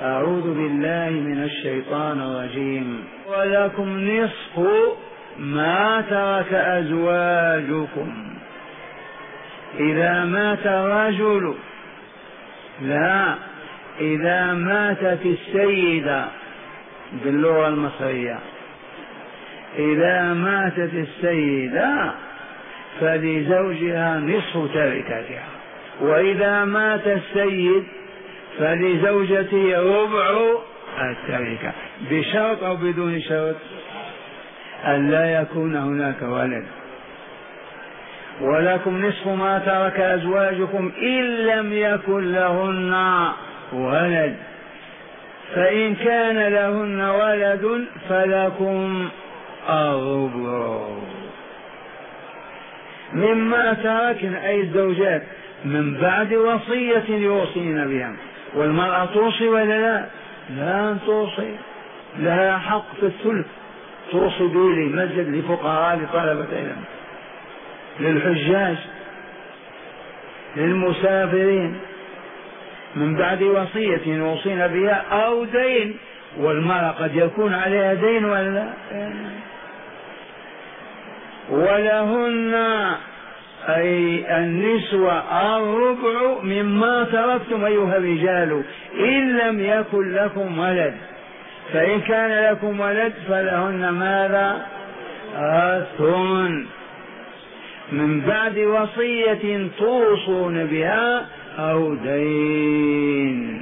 أعوذ بالله من الشيطان الرجيم. ولكم نصف ما ترك أزواجكم إذا مات الرجل، لا، إذا ماتت السيدة باللغة المصرية، إذا ماتت السيدة فلزوجها نصف تركتها، وإذا مات السيد فلزوجته ربع التركة، بشرط أو بدون شرط أن لا يكون هناك ولد. ولكم نصف ما ترك أزواجكم إن لم يكن لهن ولد، فإن كان لهن ولد فلكم الربع مما تركن، أي الزوجات، من بعد وصية يوصين بها. والمرأة توصي ولا لا؟ لا توصي، لها حق في الثلث، توصي به للمسجد، لفقراء، لطلبة علم، للحجاج، للمسافرين، من بعد وصية يوصين بها أو دين. والمرأة قد يكون عليها دين ولا لا؟ ولهن أي النسوة الربع مما تركتم أيها الرجال إن لم يكن لكم ولد، فإن كان لكم ولد فلهن ماذا؟ الثمن من بعد وصية توصون بها أو دين.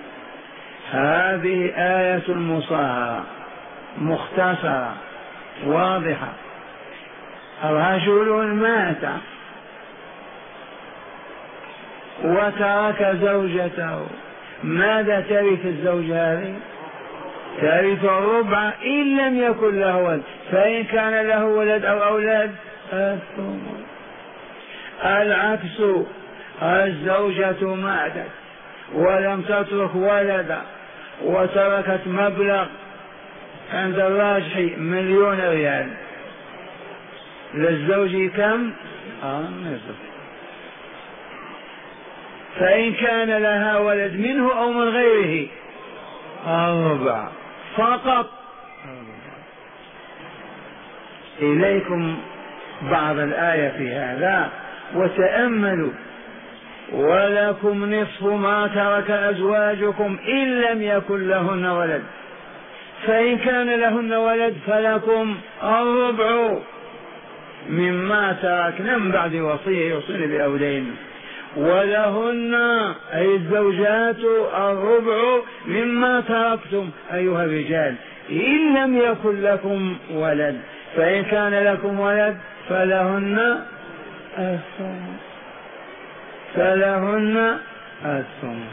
هذه آية مصاهرة مختصرة واضحة. رجل مات وترك زوجته، ماذا ترث الزوجة هذه؟ ترث الربع إن لم يكن له ولد، فإن كان له ولد أو أولاد الثمن. العكس، الزوجة ماتت ولم تترك ولدا وتركت مبلغ عند الراجح 1,000,000 ريال، للزوج كم؟ نصف. فإن كان لها ولد منه أو من غيره الربع فقط. إليكم بعض الآية في هذا وتأملوا. ولكم نصف ما ترك أزواجكم إن لم يكن لهن ولد، فإن كان لهن ولد فلكم الربع مما تركنا من بعد وصية يوصين بأولين. ولهن أي الزوجات الربع مما تركتم أيها الرجال إن لم يكن لكم ولد، فإن كان لكم ولد فلهن الثمن، فلهن الثمن.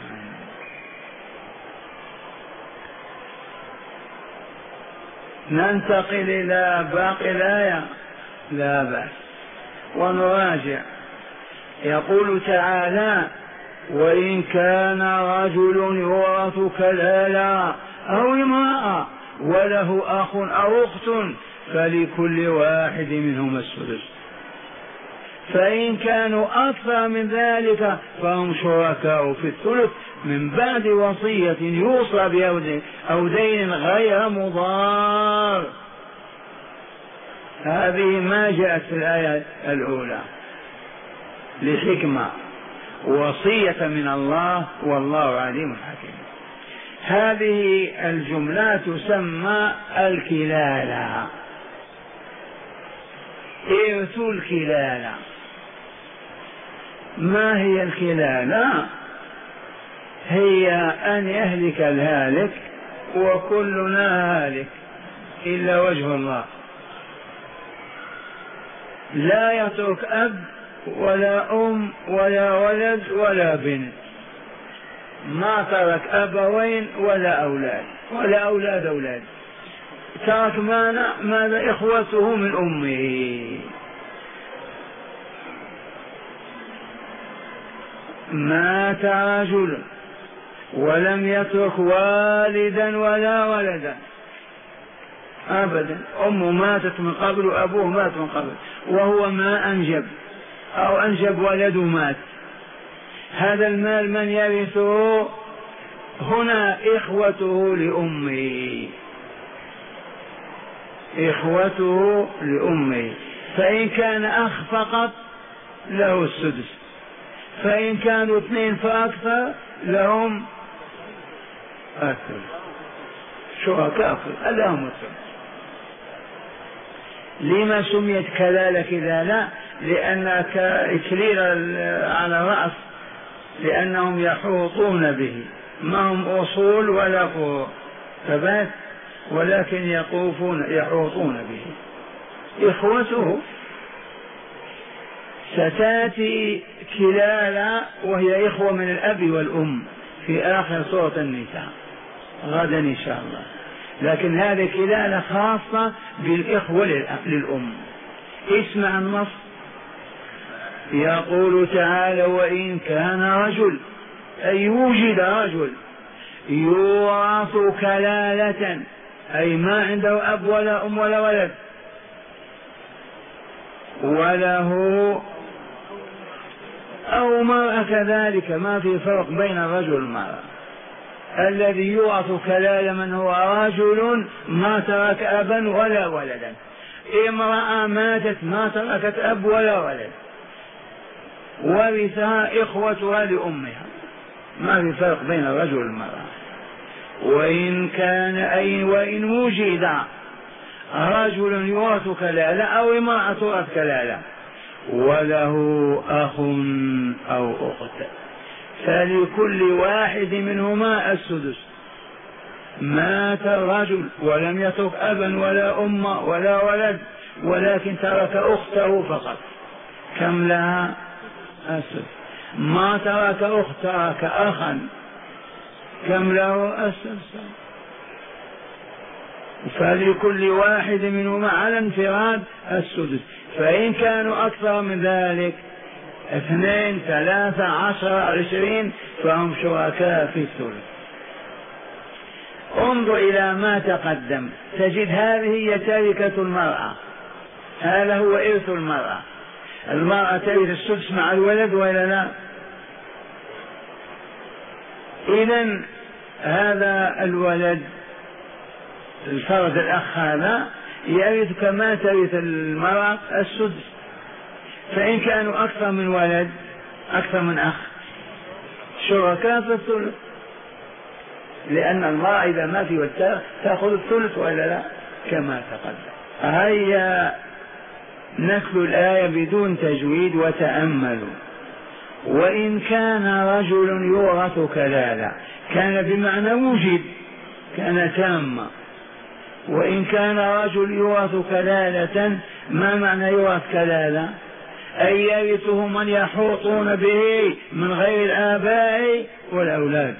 ننتقل إلى باقي الآية، لا بأس، ونراجع. يقول تعالى: وإن كان رجل يورث كلالة أو امرأة وله أخ أو أخت فلكل واحد منهما السدس، فإن كانوا أكثر من ذلك فهم شركاء في الثلث من بعد وصية يوصى بها أو دين غير مضار. هذه ما جاءت في الآية الأولى لحكمة، وصية من الله والله عليم حكيم. هذه الجملة تسمى الكلالة، إرث الكلالة. ما هي الكلالة؟ هي أن يهلك الهالك وكلنا هالك إلا وجه الله، لا يترك أب ولا أم ولا ولد ولا بنت، ما ترك أبوين ولا أولاد ولا أولاد أولاد، ترك ماذا؟ إخوته من أمه. مات رجل ولم يترك والدا ولا ولدا أبدا، أمه ماتت من قبل وأبوه مات من قبل وهو ما أنجب أو أنجب ولده مات، هذا المال من يرثه؟ هنا إخوته لأمه، إخوته لأمه. فإن كان أخ فقط له السدس، فإن كانوا اثنين فأكثر لهم أكثر، شركاء لهم السدس. لما سميت كلالة كذا؟ لا لأن إكليل على الرأس، لأنهم يحوطون به، ما هم أصول ولا فروع ثبات، ولكن يحوطون به. إخوته ستأتي كلالة وهي إخوة من الأب والأم في آخر سورة النساء غدا إن شاء الله، لكن هذه كلالة خاصة بالإخوة للأم. اسمع النص، يقول تعالى: وإن كان رجل، أي وجد رجل يورث كلالة، أي ما عنده أب ولا أم ولا ولد، وله أو مرأة كذلك، ما في فرق بين الرجل والمرأة. الذي يورث كلالة من هو رجل ما ترك أبا ولا ولدا، امرأة ماتت ما تركت أب ولا ولد، ورثها إخوتها لأمها، ما في فرق بين الرجل والمرأة. وإن كان وإن وجد رجل يورث كلالة أو امرأة تورث كلالة وله أخ أو أخت، فلكل واحد منهما السدس. مات الرجل ولم يترك أبا ولا أم ولا ولد، ولكن ترك أخته فقط، كم لها؟ السدس. ما ترك أخت، ترك أخا، كم له؟ السدس. فلكل واحد منهما على انفراد السدس. فإن كانوا أكثر من ذلك 2 3 10 20 فهم شركاء في الثلث. انظر إلى ما تقدم، تجد هذه هي تركة المرأة، هذا هو إرث المرأة. المرأة ترث السدس مع الولد ولا لا؟ إذن هذا الولد الفرد الأخ هذا يرث كما ترث المرأة السدس. فإن كانوا أكثر من ولد، أكثر من أخ، شركاء في الثلث، لأن المرأة إذا ما في ولد تأخذ الثلث ولا لا كما تقدم. هيا نتلو الآية بدون تجويد وتأملوا. وإن كان رجل يورث كلالة، كان بمعنى وجد، كان تاما. وإن كان رجل يورث كلالة، ما معنى يورث كلالة؟ أي يرثه من يحوطون به من غير الآباء والأولاد.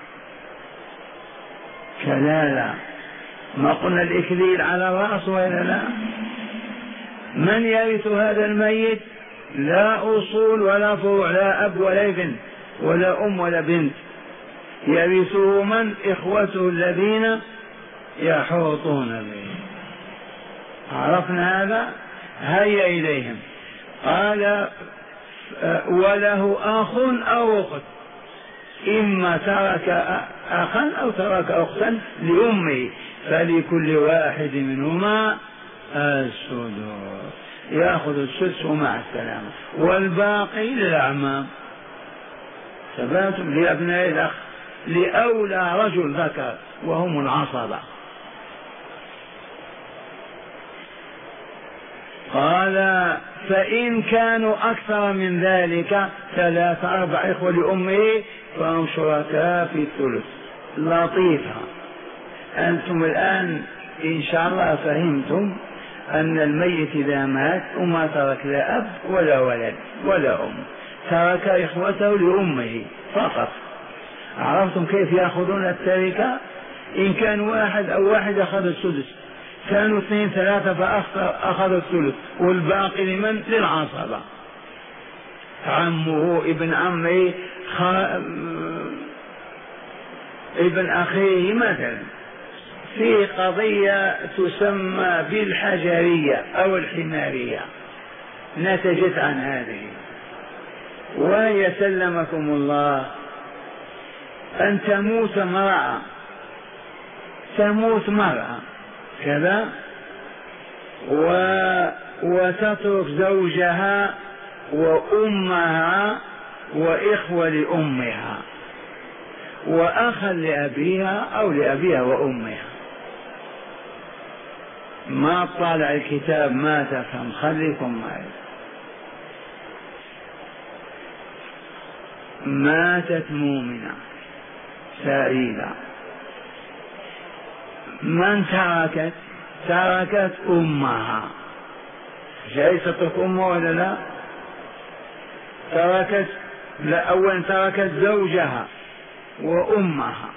كلالة، ما قلنا الإكليل على الرأس ولا لا؟ من يرث هذا الميت؟ لا أصول ولا فروع، لا أب ولا ابن ولا أم ولا بنت، يرثه من؟ إخوته الذين يحوطون به. عرفنا هذا؟ هيا إليهم. قال: وله أخ أو أخت، إما ترك أخا أو ترك أختا لأمه، فلكل واحد منهما السدس، يأخذ السدس مع السلامة، والباقي للأعمام. ثباتم لأبناء الأخ، لأولى رجل ذكر وهم العصبة. قال: فإن كانوا أكثر من ذلك 3 4 إخوة لأمه فهم شركاء في الثلث. لطيفة. أنتم الآن إن شاء الله فهمتم أن الميت إذا مات وما ترك لا أب ولا ولد ولا أم، ترك إخوته لأمه فقط. عرفتم كيف يأخذون التركة؟ إن كان واحد أو واحد أخذ السدس، كانوا 2 3 فأخذ الثلث، والباقي لمن؟ للعصبة، عمه، ابن عمه، ابن أخيه مثلا. في قضية تسمى بالحجرية أو الحمارية نتجت عن هذه، وهي سلمكم الله أن تموت امرأة، تموت مرأة كذا وتترك زوجها وأمها وإخوة لأمها وأخا لأبيها أو لأبيها وأمها. ما طالع الكتاب ما تفهم، خليكم معي. ماتت مؤمنة سعيدة، من تركت؟ تركت أمها. جاي تترك أمها ولا لا؟ تركت، لا، أولا تركت زوجها وأمها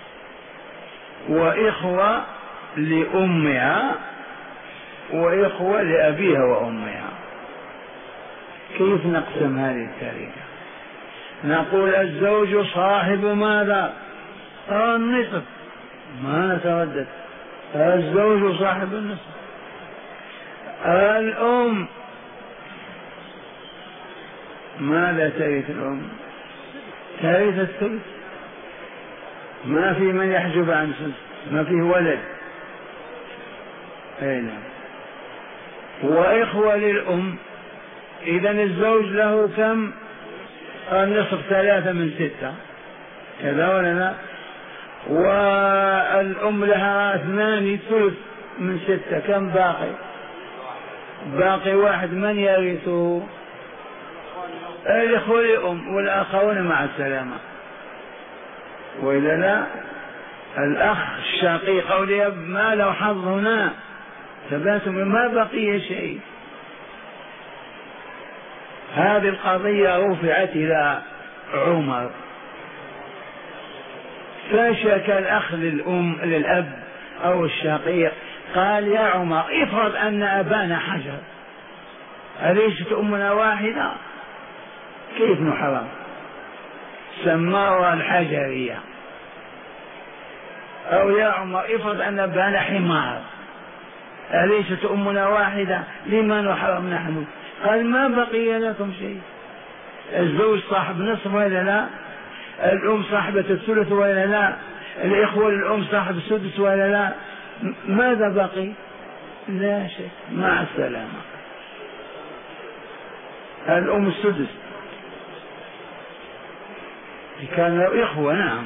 وإخوة لأمها وإخوة لأبيها وأمها. كيف نقسم هذه التركة؟ نقول الزوج صاحب ماذا؟ النصف، ما نتردد، الزوج صاحب النصف. الأم ماذا ترث الأم؟ ترث الثلث، ما في من يحجب عن ثلث، ما فيه ولد. أي نعم. وإخوة للأم، إذن الزوج له كم؟ النصف 3 من 6 كذا ولا لا؟ والأم لها 2 ثلث من 6، كم باقي؟ باقي 1، من يرثه؟ الإخوة للأم والآخرون مع السلامة. وإذا لا الأخ الشقيق أو الأب ما له حظ هنا، ثباتهم ما بقي شيء. هذه القضية رفعت إلى عمر، فشكى الأخ للأب أو الشقيق، قال يا عمر افرض أن أبانا حجر، أليست أمنا واحدة؟ كيف نحرم؟ سماها الحجرية. أو يا عمر افرض أن أبانا حمار، أليست أمنا واحدة؟ لما نحرم نحن؟ قال ما بقي لكم شيء. الزوج صاحب نصف ولا لا؟ الأم صاحبة الثلث ولا لا؟ الإخوة للأم صاحب السدس ولا لا؟ ماذا بقي؟ لا شيء، مع السلامة. الأم السدس، كان له إخوة نعم،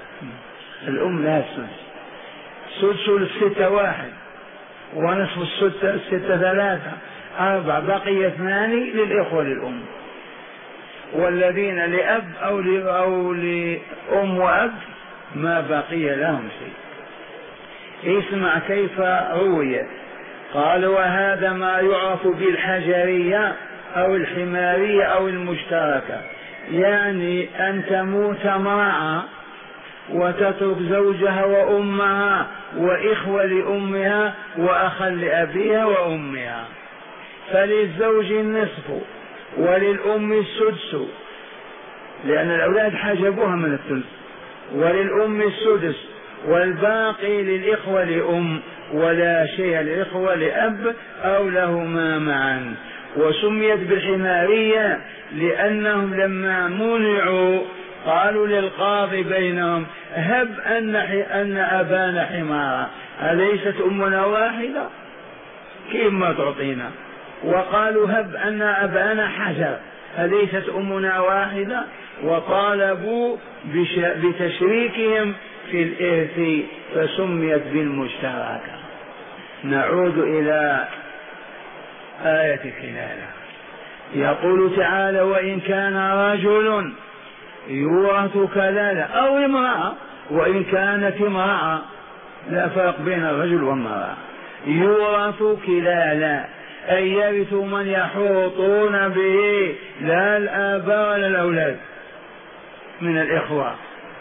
الأم لها السدس، سدس للستة 1 ونصف الستة 3 4، بقي 2 للإخوة للأم، والذين لأب أو لأم وأب ما بقي لهم شيء. اسمع كيف رويت. قال وهذا ما يعرف بالحجرية أو الحمارية أو المشتركة، يعني أن تموت امرأة وتترك زوجها وأمها وإخوة لأمها وأخا لأبيها وأمها، فللزوج النصف وللأم السدس، لأن الأولاد حجبوها من الثلث، وللأم السدس، والباقي للإخوة لأم ولا شيء للإخوة لأب أو لهما معا. وسميت بالحمارية لأنهم لما منعوا قالوا للقاضي بينهم هب أن أبانا حمارا، أليست أمنا واحدة؟ كيف ما تعطينا؟ وقالوا هب أن أبانا حجر، أليست أمنا واحدة؟ وطالبوا بتشريكهم في الإرث فسميت بالمشتركة. نعود إلى آية الكلالة. يقول تعالى وإن كان رجل يورث كلالة أو امرأة، وإن كانت امرأة لا فرق بين الرجل والمرأة، يورث كلالة أي يرث من يحوطون به، لا الآباء ولا الأولاد من الإخوة،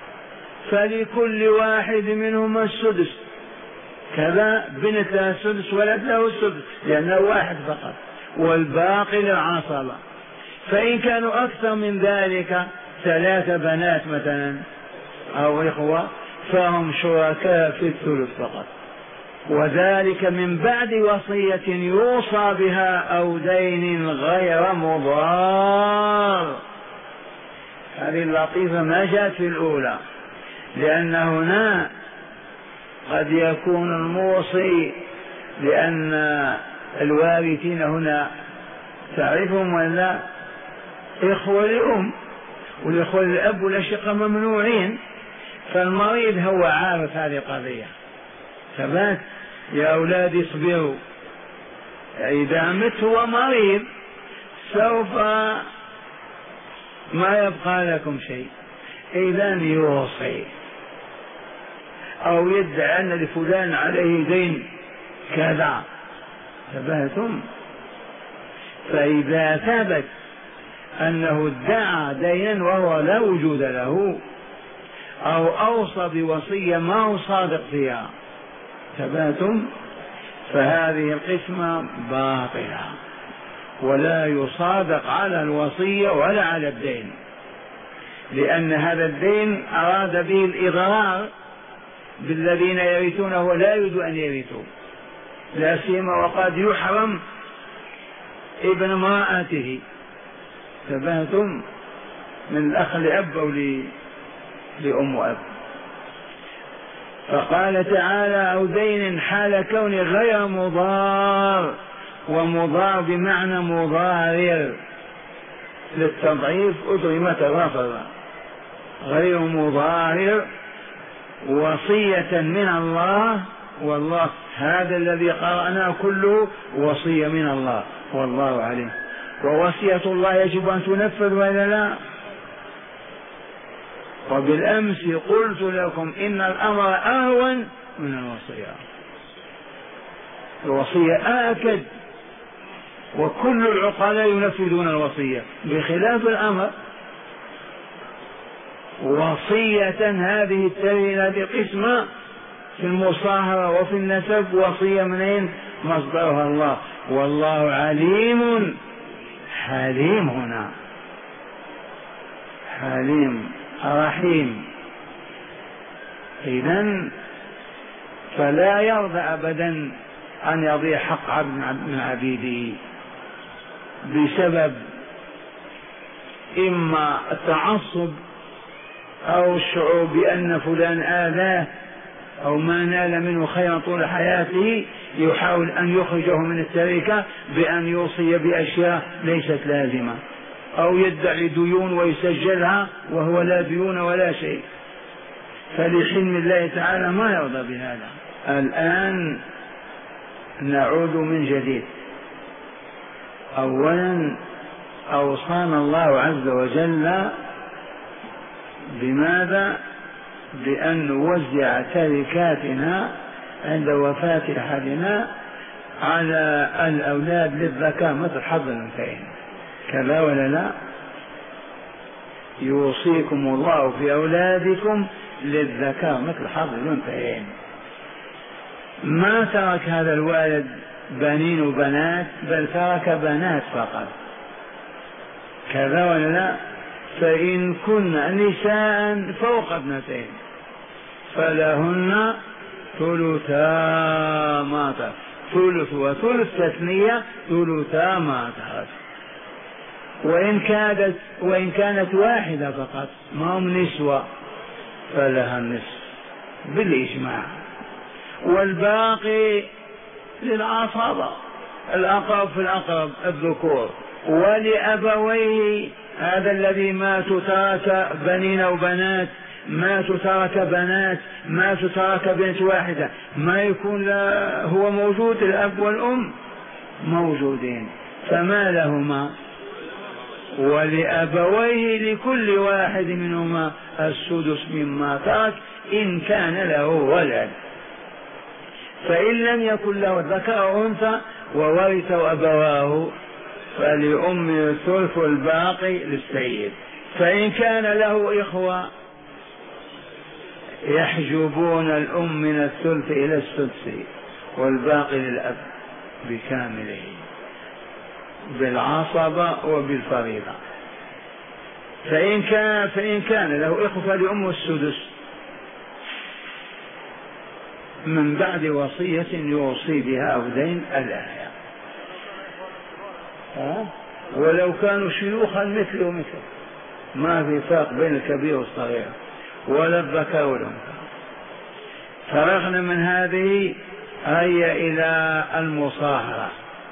فلكل واحد منهم السدس، كذا بنت لها السدس ولد له السدس لأنه واحد فقط، والباقي للعصبة. فإن كانوا أكثر من ذلك 3 بنات مثلا أو إخوة فهم شركاء في الثلث فقط، وذلك من بعد وصية يوصى بها أو دين غير مضار. هذه اللطيفة ما جاءت في الأولى، لأن هنا قد يكون الموصي، لأن الوارثين هنا تعرفهم ولا؟ إخوة لأم والإخوة للأب والأشقة ممنوعين، فالمريض هو عارف هذه القضية، ثبات يا أولاد اصبروا، إذا مت هو مريض سوف ما يبقى لكم شيء، إذا يوصي أو يدعي أن لفلان عليه دين كذا، ثبتم. فإذا ثبت أنه ادعى دينا وهو لا وجود له، أو أوصى بوصية ما هو صادق فيها، ثبتم، فهذه القسمة باطلة ولا يصادق على الوصية ولا على الدين، لأن هذا الدين أراد به الإضرار بالذين يرثونه ولا يريد أن يرثوا، لا سيما وقد يحرم ابن امرأته، ثبتم، من الأخ لأب أو لأم وأب. فقال تعالى أو دين حال كونه غير مضار، ومضار بمعنى مضارر للتضعيف أدغمت الرفض، غير مضارر، وصية من الله، والله هذا الذي قرأناه كله وصية من الله والله عليه، ووصية الله يجب أن تنفذ ولا لا؟ وبالأمس قلت لكم إن الأمر أهون من الوصية، الوصية آكد، وكل العقلاء ينفذون الوصية بخلاف الأمر. وصية هذه القسمة في المصاهرة وفي النسب، وصية منين؟ مصدرها الله، والله عليم حليم، هنا حليم رحيم. إذن فلا يرضى أبدا أن يضيع حق عبد من عبيده بسبب إما التعصب أو الشعور بأن فلان آذاه أو ما نال منه خيرا طول حياته، يحاول أن يخرجه من التركة بأن يوصي بأشياء ليست لازمة، أو يدعي ديون ويسجلها وهو لا ديون ولا شيء، فلحلم الله تعالى ما يرضى بهذا. الآن نعود من جديد. أولا أوصانا الله عز وجل بماذا؟ بأن نوزع تركاتنا عند وفاة أحدنا على الأولاد للذكر مثل حظ الأنثيين، كذا ولا لا؟ يوصيكم الله في أولادكم للذكر مثل حظ الأنثيين. ما ترك هذا الوالد بنين وبنات، بل ترك بنات فقط، كذا ولا لا؟ فإن كن نساء فوق ابنتين فلهن ثلثا ما ترك، ثلث وثلث تثنية، ثلثا ما ترك. وإن كانت واحدة فقط ما هم نسوة فلها النصف بالإجماع، والباقي للعصبة، الأقرب في الأقرب الذكور، ولأبويه، هذا الذي ماتوا ترك بنين وبنات، ماتوا ترك بنات، ماتوا ترك بنت واحدة، ما يكون هو موجود، الأب والأم موجودين، فما لهما؟ ولأبويه لكل واحد منهما السدس مما ترك إن كان له ولد، فإن لم يكن له ذكر أو أنثى وورثه أبواه فلأمه الثلث والباقي للسيد. فإن كان له إخوة يحجبون الأم من الثلث إلى السدس والباقي للأب بكامله بالعصبة وبالفريضة. فإن كان له إخوة فلأمه السدس من بعد وصية يوصي بها أو دين، الآية. ولو كانوا شيوخا مثله ما في فرق بين الكبير والصغير، ولا الذكر والأنثى. فرغنا من هذه هيا إلى المصاهرة.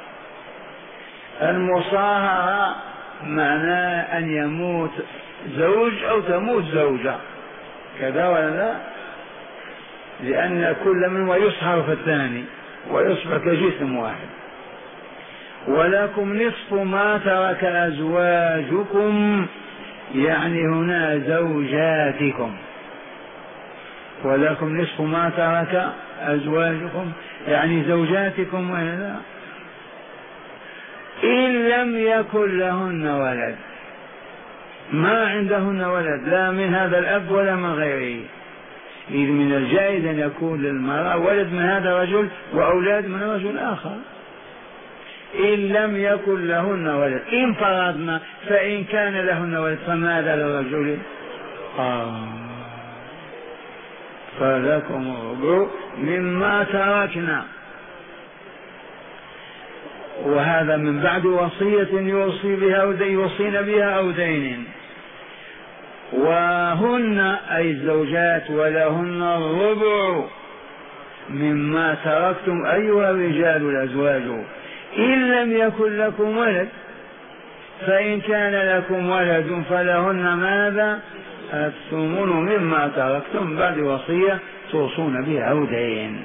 المصاهرة معناه أن يموت زوج أو تموت زوجة، كذا ولا لا؟ لأن كل منهما يصهر في الثاني ويصبح كجسم واحد. ولكم نصف ما ترك أزواجكم، يعني هنا زوجاتكم. ولكم نصف ما ترك أزواجكم يعني زوجاتكم ولا لا؟ إن لم يكن لهن ولد، ما عندهن ولد لا من هذا الأب ولا من غيره، إذ من الجائز أن يكون للمرأة ولد من هذا الرجل وأولاد من رجل آخر. إن لم يكن لهن ولد، إن فرضنا فإن كان لهن ولد فماذا للرجل؟ فلكم الربع مما تركنا، وهذا من بعد وصية يوصين بها أو دين. وهن أي الزوجات ولهن الربع مما تركتم أيها الرجال الأزواج إن لم يكن لكم ولد، فإن كان لكم ولد فلهن ماذا؟ الثمن مما تركتم بعد وصية توصون بها أو دين.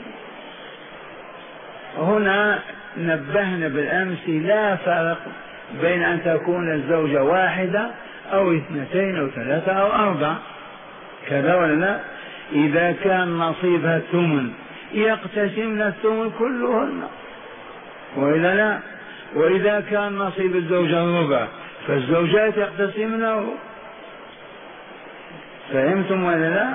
هنا نبهنا بالأمس لا فرق بين أن تكون الزوجة واحدة أو اثنتين أو ثلاثة أو أربع، كذا ولا لا؟ إذا كان نصيبها الثمن يقتسمن الثمن كلهن وإلا لا؟ وإذا كان نصيب الزوجة الربع فالزوجات يقتسمنه. فهمتم ولا لا؟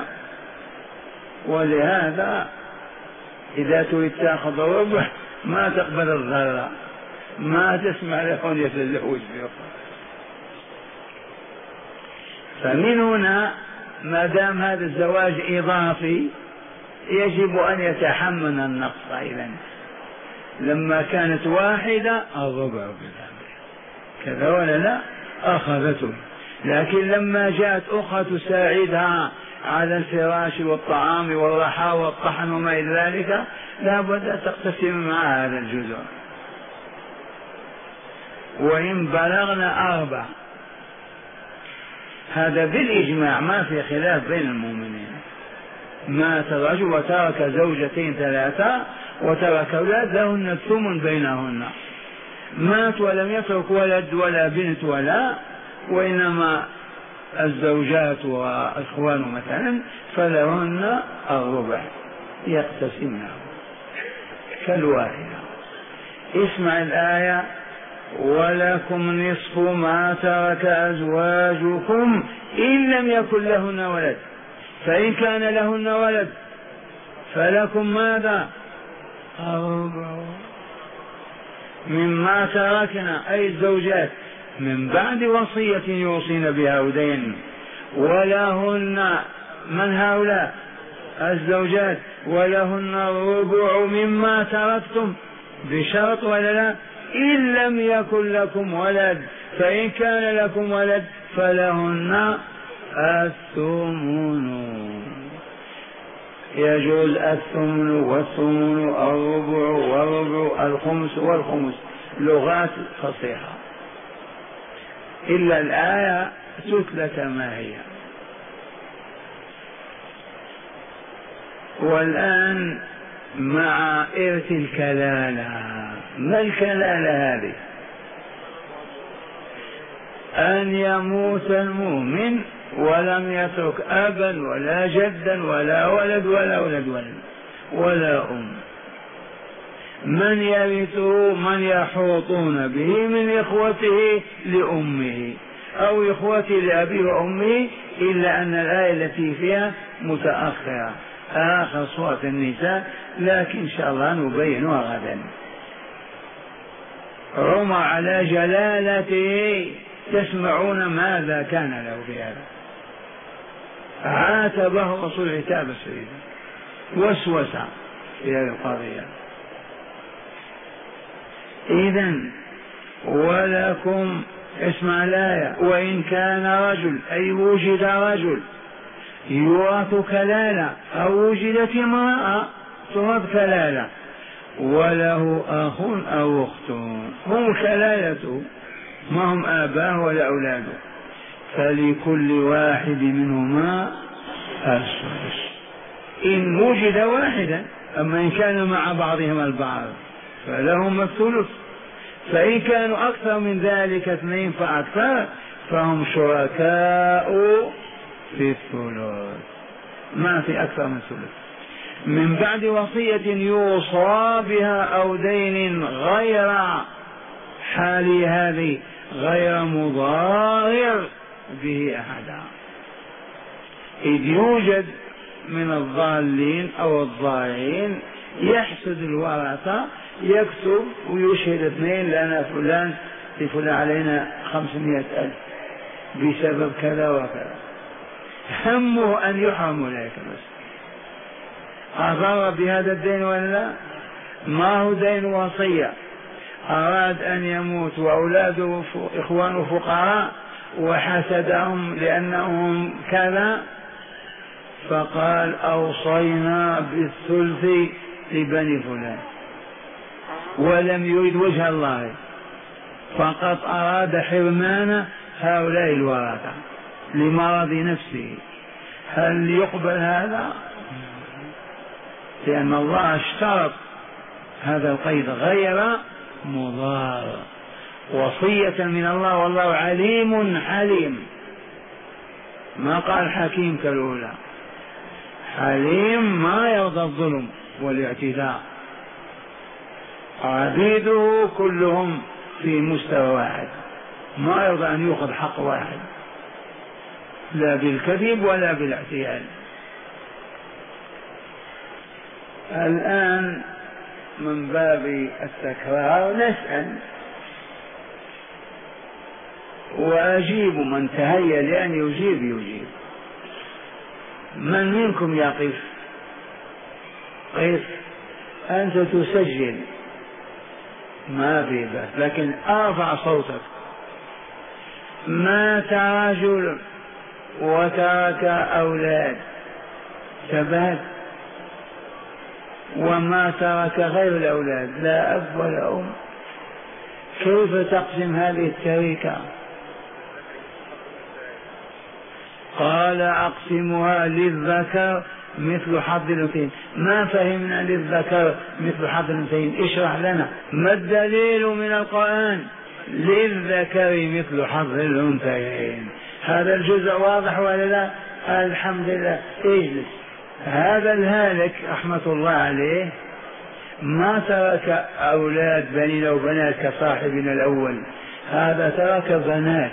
ولهذا إذا تريد تأخذ ربع ما تقبل الضرر، ما تسمع لهم يتزوج بأخرى. فمن هنا ما دام هذا الزواج إضافي يجب أن يتحمل النقص أيضا. لما كانت واحدة الربع بالأمر، كذا ولا لا؟ أخذته. لكن لما جاءت أخرى تساعدها على الفراش والطعام والرحى والطحن وما إلى ذلك لا بد تقتسم مع هذا الجزء. وإن بلغنا 4 هذا بالإجماع ما في خلاف بين المؤمنين. مات رجل وترك زوجتين 3 وترك أولاد لهن الثمن بينهن. مات ولم يترك ولد ولا بنت وإنما الزوجات وإخوان مثلا فلهن الربع يقتسمنه كالواحدة. اسمع الآية: ولكم نصف ما ترك أزواجكم إن لم يكن لهن ولد، فإن كان لهن ولد فلكم ماذا؟ الربع مما تركنا أي الزوجات من بعد وصية يوصين بها أو دين. ولهن من هؤلاء؟ الزوجات. ولهن الربع مما تركتم بشرط ولا لا؟ إن لم يكن لكم ولد، فإن كان لكم ولد فلهن الثمن. يجوز الثمن والثمن الربع والربع الخمس والخمس، لغات فصيحة، إلا الآية تتلى كما هي. والآن مع إرث الكلالة. ما الكلالة هذه؟ أن يموت المؤمن ولم يترك أبا ولا جدا ولا ولد ولا أم. من يرثه؟ من يحوطون به من إخوته لأمه أو إخوته لأبيه وأمه، إلا أن الآية التي فيها متأخرة آخر سورة النساء، لكن إن شاء الله نبينها غدا. رمى على جلالته. تسمعون ماذا كان له في هذا؟ عاتبه الرسول عتابا شديدا، وسوس في هذه القضية. إذن ولكم، اسمع الآية: وإن كان رجل أي وجد رجل يورث كلالة، أو وجدت امرأة تورث كلالة وله أخ أو أخت، هم كلالته ما هم آباه ولا أولاده، فلكل واحد منهما السدس إن وجد واحدا، أما إن كانوا مع بعضهم البعض فلهم الثلث، فإن كانوا أكثر من ذلك اثنين فأكثر فهم شركاء في الثلث، ما في أكثر من ثلث. من بعد وصية يوصى بها أو دين غير حال هذه، غير مضار به أحدا، إذ يوجد من الضالين أو الضالين يحسد الورثة، يكتب ويشهد اثنين لنا فلان لفلان علينا 500,000 بسبب كذا وكذا، همه أن يحرم ذلك، بس أضر بهذا الدين ولا ما هو دين وصية، أراد أن يموت وأولاده إخوانه فقراء وحسدهم لأنهم كذا، فقال أوصينا بالثلث لبني فلان، ولم يريد وجه الله، فقط أراد حرمان هؤلاء الورثة لمرض نفسه. هل يقبل هذا؟ لأن الله اشترط هذا القيد غير مضار، وصية من الله، والله عليم حليم، ما قال حكيم كالأولى، حليم ما يرضى الظلم والاعتداء، عبيده كلهم في مستوى واحد، ما يرضى أن يأخذ حق واحد لا بالكذب ولا بالاعتياد. الآن من باب التكرار نسأل وأجيب، من تهيأ لأن يجيب. من منكم يقف؟ قف، أنت تسجل ما في بأس، لكن ارفع صوتك. مات رجل وترك أولاد شباب، وما ترك غير الأولاد، لا أب ولا أم، كيف تقسم هذه التركة؟ قال أقسمها للذكر مثل حظ الأنثيين. ما فهمنا للذكر مثل حظ الأنثيين، اشرح لنا ما الدليل من القرآن للذكر مثل حظ الأنثيين؟ هذا الجزء واضح ولا لا؟ الحمد لله. اجلس. هذا الهالك رحمة الله عليه ما ترك أولاد بنين أو بنات كصاحبنا الأول، هذا ترك بنات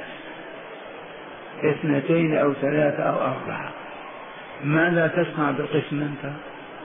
2 أو 3 أو 4. ماذا تصنع بالقسم أنت؟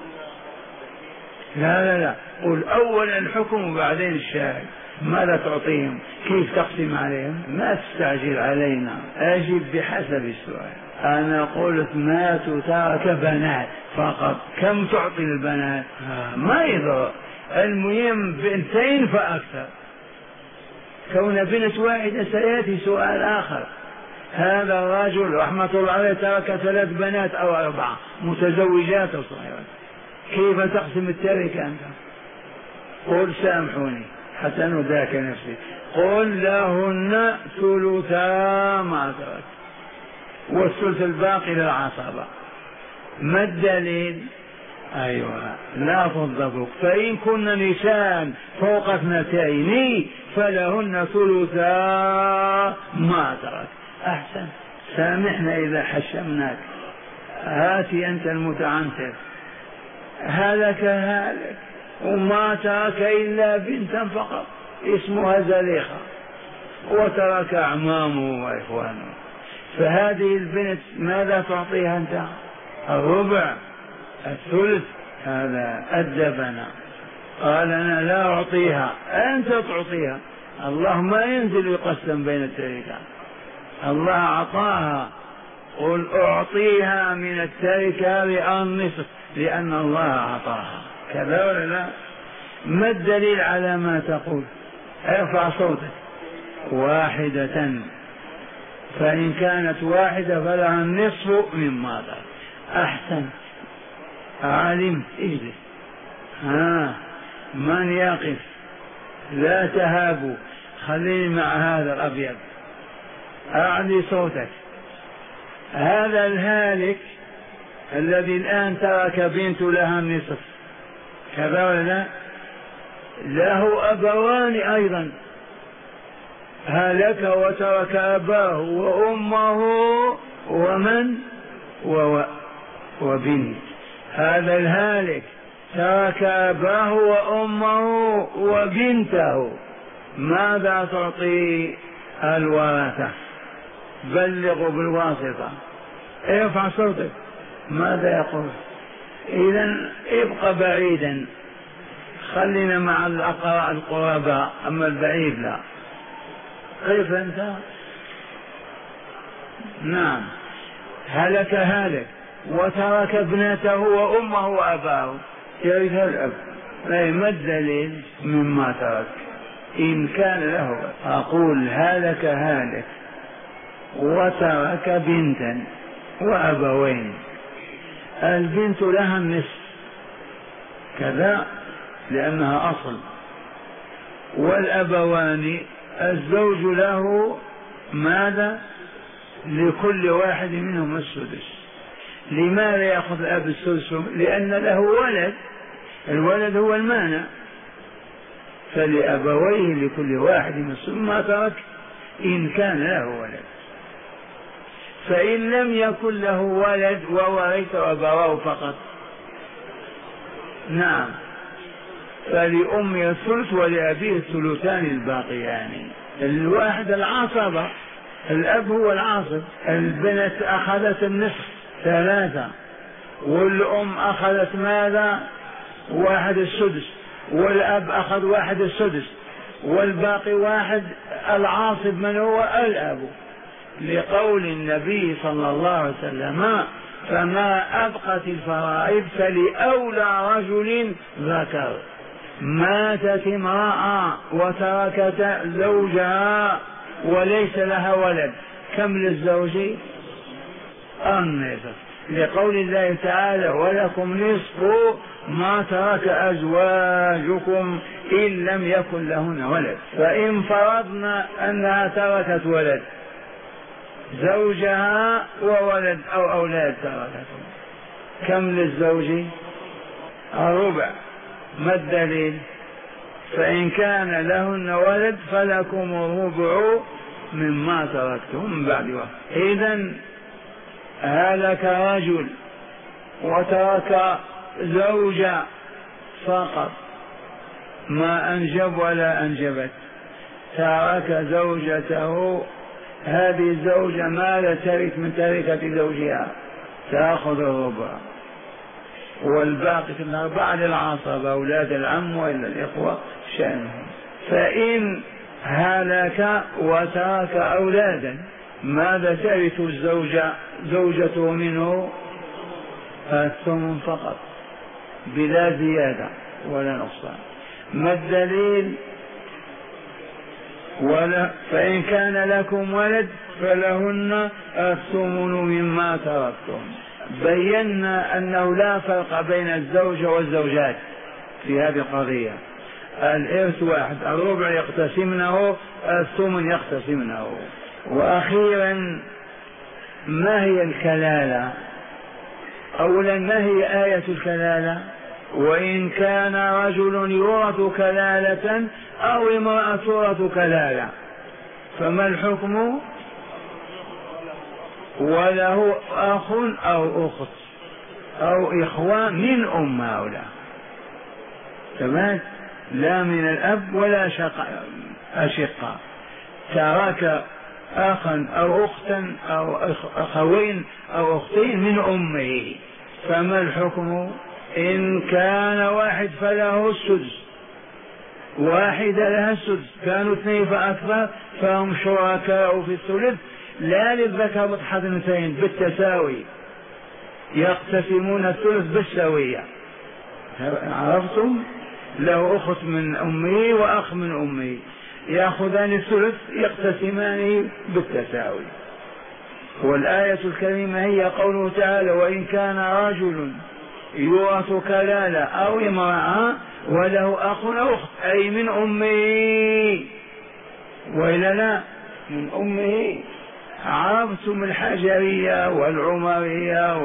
لا قل أولا الحكم وبعدين الشاهد. ماذا تعطيهم؟ كيف تقسم عليهم؟ ما تستعجل علينا، أجب بحسب السؤال. أنا قلت ماتوا ترك بنات فقط، كم تعطي البنات؟ ما يضر، المهم 2 فأكثر. كون بنت واحدة سيأتي سؤال آخر. هذا الرجل رحمة الله عليه ترك 3 بنات أو 4 متزوجات أو صغيرات، كيف تقسم التركة أنت؟ قل سامحوني حتى نداك نفسي، قل لهن ثلثا ما ترك والثلث الباقي للعصبة. ما الدليل؟ أيوة، لا تضبط. فإن كن نساء فوق 2 فلهن ثلثا ما ترك. أحسن، سامحنا إذا حشمناك، هاتي أنت المتعنتر. هلك وما ترك إلا بنتا فقط اسمها زليخة، وترك أعمامه وإخوانه، فهذه البنت ماذا تعطيها أنت؟ الربع، الثلث. هذا أدبنا، قال أنا لا أعطيها، أنت تعطيها. الله ما ينزل يقسم بين التركة، الله أعطاها. قل أعطيها من التركة النصف لأن الله أعطاها، كذا ولا لا؟ ما الدليل على ما تقول؟ ارفع صوتك. 1، فإن كانت 1 فلها النصف مما ترك. أحسن، علمت، اجلس. من يقف؟ لا تهابوا، خليني مع هذا الأبيض، أعلي صوتك. هذا الهالك الذي الآن ترك بنت لها النصف، كذا ولا لا؟ له أبوان أيضا، هلك وترك أباه وأمه ومن وبنت. هذا الهالك ترك أباه وأمه وبنته، ماذا تعطي الورثة؟ بلغوا بالواسطة، ارفع صوتك، ماذا يقول؟ إذن ابقى بعيدا، خلينا مع القرابة، أما البعيد لا. كيف أنت؟ نعم، هلك هالك وترك ابنته وأمه وأباه، يرث الأب. ما الدليل مما ترك إن كان له؟ أقول هلك هالك وترك بنتا وأبوين، البنت لها النصف كذا لأنها أصل، والأبوان الزوج له ماذا؟ لكل واحد منهم السدس. لماذا يأخذ الأب السدس؟ لأن له ولد، الولد هو المانع، فلأبويه لكل واحد من السدس ما ترك إن كان له ولد. فإن لم يكن له ولد وورث أبواه فقط، نعم، فلأمه الثلث ولأبيه الثلثان الباقيان. الواحد العصبة، الأب هو العاصب. البنت أخذت النصف 3، والأم أخذت ماذا؟ 1 السدس، والأب أخذ 1 السدس، والباقي 1 العاصب من هو؟ الأب، لقول النبي صلى الله عليه وسلم: فما أبقت الفرائض فلأولى رجل ذكر. ماتت امرأة وتركت زوجها وليس لها ولد، كم للزوج؟ النصف، لقول الله تعالى: ولكم نصف ما ترك أزواجكم إن لم يكن لهن ولد. فإن فرضنا أنها تركت ولد، زوجها وولد أو أولاد تركتهم، كم للزوج؟ الربع. ما الدليل؟ فإن كان لهن ولد فلكم الربع مما تركتم من بعد وقت. إذن هلك رجل وترك زوجة فقط، ما أنجب ولا أنجبت، ترك زوجته، هذه الزوجة ما لا ترث من تركة زوجها، تأخذ الربع، والباقي في الأربعة للعصبة، أولاد العم وإلا الإخوة شأنهم. فإن هلك وترك أولادا، ماذا ترث الزوجة؟ زوجته منه الثمن فقط بلا زيادة ولا نقصان. ما الدليل؟ فإن كان لكم ولد فلهن الثمن مما تركتم. بينا أنه لا فرق بين الزوجة والزوجات في هذه القضية، الإرث واحد، الربع يقتسمنه، الثمن يقتسمنه. وأخيرا، ما هي الكلالة؟ أولا، ما هي آية الكلالة؟ وإن كان رجل يورث كلالة أو امرأة تورث كلالة فما الحكم؟ وله أخ أو أخت أو إخوان من أم هؤلاء، تمام؟ لا من الأب ولا أشقاء، ترك أخا أو أختا أو أخوين أو أختين من أمه، فما الحكم؟ إن كان واحد فله السدس، واحدة لها السدس، كانوا 2 فأكثر فهم شركاء في الثلث، لا للذكر مثل حظ الأنثيين، بالتساوي، يقتسمون الثلث بالسوية. عرفتم؟ له أخت من أمه وأخ من أمه، يأخذان الثلث، يقتسمان بالتساوي. والآية الكريمة هي قوله تعالى: وإن كان رجل يورث كلالة أو امرأة وله أخ أو أخت، أي من أمه، وإلا لا من أمه. عرفتم الحجرية والعمرية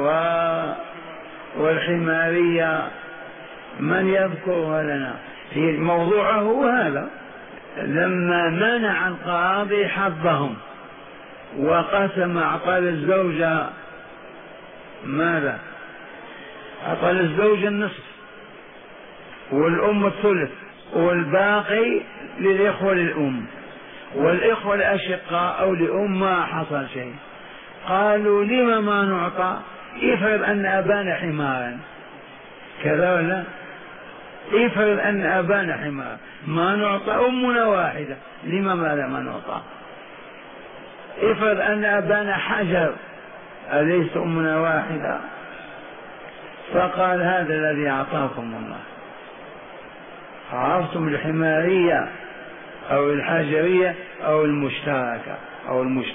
والحمارية؟ من يذكرها لنا؟ في موضوعه هذا، لما منع القاضي حظهم وقسم أعطى الزوجة ماذا؟ أعطى الزوج النصف والأم الثلث والباقي للإخوة للأم، والإخوة الأشقاء أو لأم ما حصل شيء. قالوا: لما ما نعطى؟ افرض أن أبانا حمارا كذا ولا؟ افرض أن أبانا حمار ما نعطى، أمنا واحدة، لما ماذا ما نعطى؟ افرض أن أبانا حجر، أليس أمنا واحدة؟ فقال: هذا الذي أعطاكم الله. عرفتم الحمارية أو الحجرية أو المشتركة أو المشتركة.